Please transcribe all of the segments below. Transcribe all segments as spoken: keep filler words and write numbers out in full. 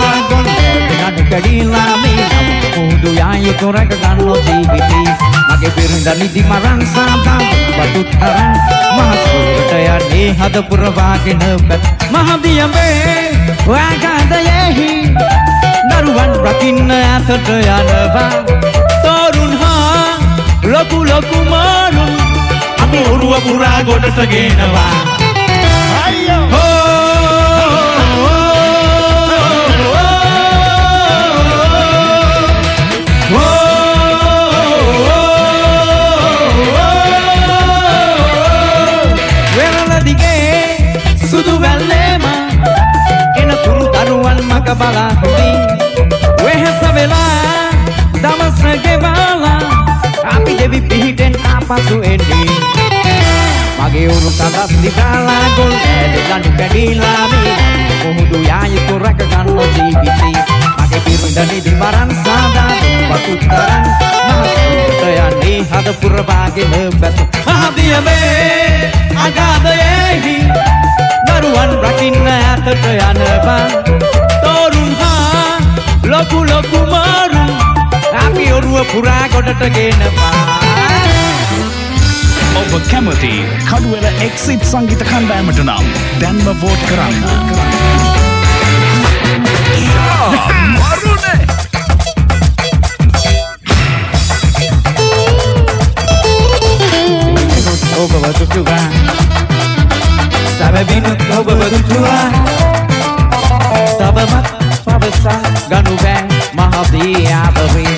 ගොන් දෙනඩ කැඩිලා මේ නම් පුදු යාය තොරක ගන්න ජීවිතේ මගේ පිරිඳ නිදි මරන් සාදා බතුත් තරන් මහසුරට යන්නේ හද පුරවාගෙන බත් මහදියඹේ වාගදයෙහි දරුවන් රකින්න අතට යනවා තරුණ හා ලොකු ලොකු මාරුන් අපි ඔරුව පුරා ගොඩට ගෙනවා අයියෝ bala di wehesa vela damas gevala api devi pihiten apasu endi mage uru kadas dikala gol delan kadila mi muhudu yayu turak ganno jibiti mage pirundani di maran sada patutaran mahutayani hada purabage nebat mahadiya me agada yehi daruwan rakinna atata yanaba ලොකු ලොකු මාරු අපි ඔරුව පුරා ගොඩට ගෙනවා ඔබ කැමති Kaduwela exit සංගීත කණ්ඩායමට නම් දැන්ම වෝට් කරන්න මරුනේ ඔබ වතුටුවා සැබවිනුත් ඔබ වතුටුවා තවමත් පවසා ගනු බෑ මහදියා බවේ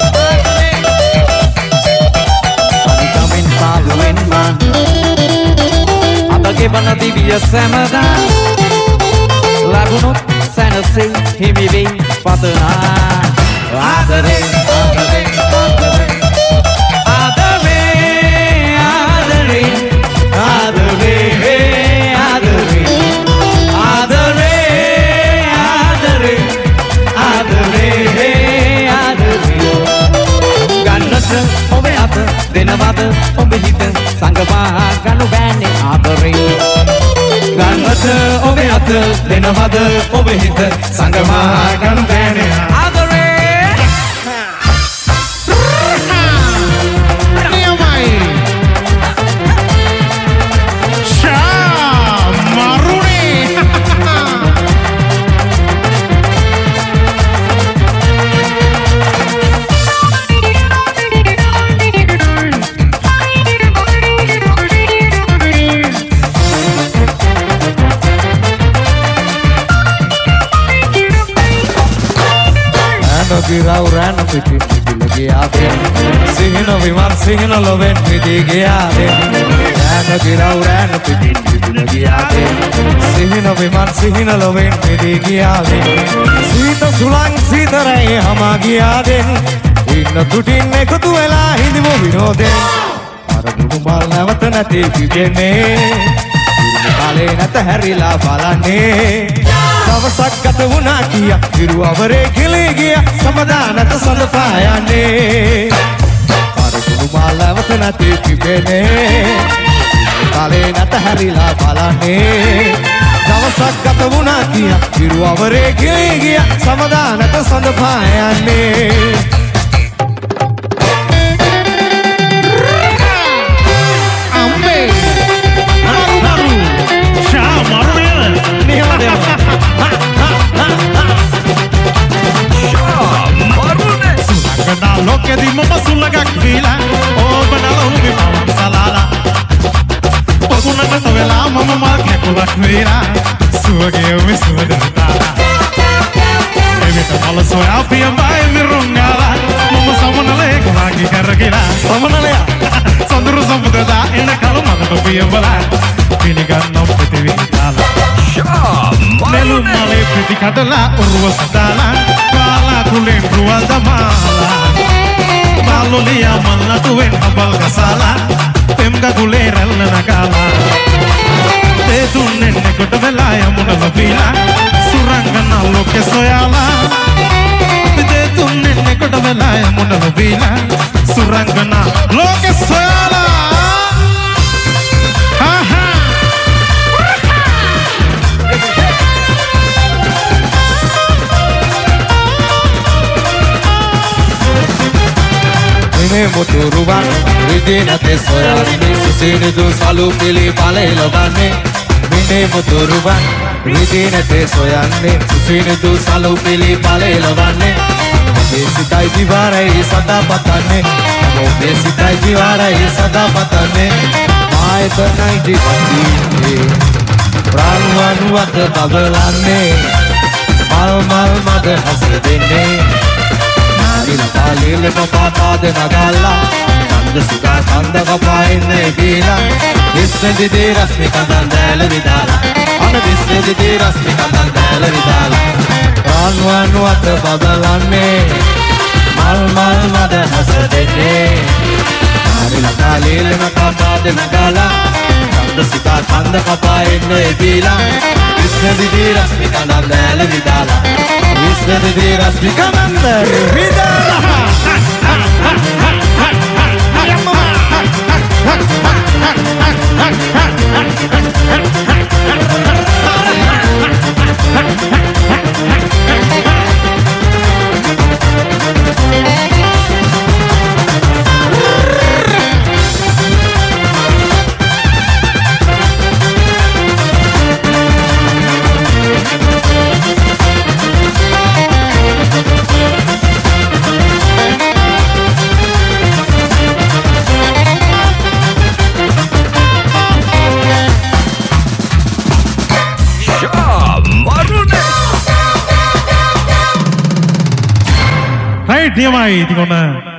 අනිකමෙන් පාලුවෙන් මා අපගේ වන දිවිය සැමදා ලැබුණොත් සැනසෙයි හිමි වෙයි පතනා ආදරේ ආදරේ ආදරේ ආදරේ දෙනවද ඔබ හිත සංගවා ගනු බෑනේ ආදරේ ගන්නට ඔබ අත දෙනවද ඔබ හිත සංගවා ගනු බෑනේ ආදරේ නියමයි ෂා මරුනේ Rauran pitin pitin lagi ade sihino viman sihino loven pidi ade ana ki rauran pitin pitin lagi ade sihino viman sihino loven pidi ade sita sulang sitarai hama ade inna tutin ekatu wela hindimu vinode ar budu mal nawata nati pidene kale nata harila balane දවසක් ගත වුණා කියා ඉරු අවරේ ගිලී ගියා සමදානත සඳපායන්නේ අර කුණු මාලවත නැති තිබෙනේ කාලේ නැත හැරිලා බලන්නේ දවසක් ගත වුණා කියා ඉරු අවරේ ගිලී ගියා සමදානත සඳපායන්නේ අම්මේ මරු මරු ෂා මරුනේ නියමද Loke di mama sulaga kvila o banala ubi mama salala Paguna na tawela mama marke kula kvila Suage umi suadata Evita mala soya pia bai mi rungala Mama samana le kulagi karagila Samana le Sandru samudada ina kalu mama to pia bala Piligan no piti vitala Nelu male piti kadala urwa sadala Kala kulen rual damala Malulia malna tuwen habal kasala Temga guleral na nakala Te dunnen ne kota velaya muna lavila Surangana loke soyala Te dunnen ne kota velaya muna lavila Surangana loke soyala Ha ha මිනේ මුතුරුවන් රිදී නැතේ සොයන්නේ සුසිනිදු සලු පිළි බලේ ලබන්නේ මිනේ මුතුරුවන් රිදී නැතේ සොයන්නේ සුසිනිදු සලු පිළි බලේ ලබන්නේ ඔබේ සිතයි දිවාරයි සදා පතන්නේ ඔබේ සිතයි දිවාරයි සදා පතන්නේ මායතනයි දිවන්නේ ප්‍රාණවනුවත බබලන්නේ මල් මල් මද හස දෙන්නේ නාරිල පාලිල පපාද නගල්ලා චන්ද සුගා කන්ද කපායින්නේ බීලා විශ්වදිදී රශ්මි කඳන් දැල විදාලා අන විශ්වදිදී රශ්මි කඳන් දැල විදාලා ප්‍රාණවනුවත බබලන්නේ මල් මල් මද හස දෙන්නේ නාරිල පාලිල පපාද නගල්ලා චන්ද සුගා කන්ද කපායින්නේ බීලා විශ්වදිදී රශ්මි කඳන් දැල විදාලා විශ්වදිදී රශ්මි කඳන් දැල විදාලා නියමයි ඉතින් ඔන්න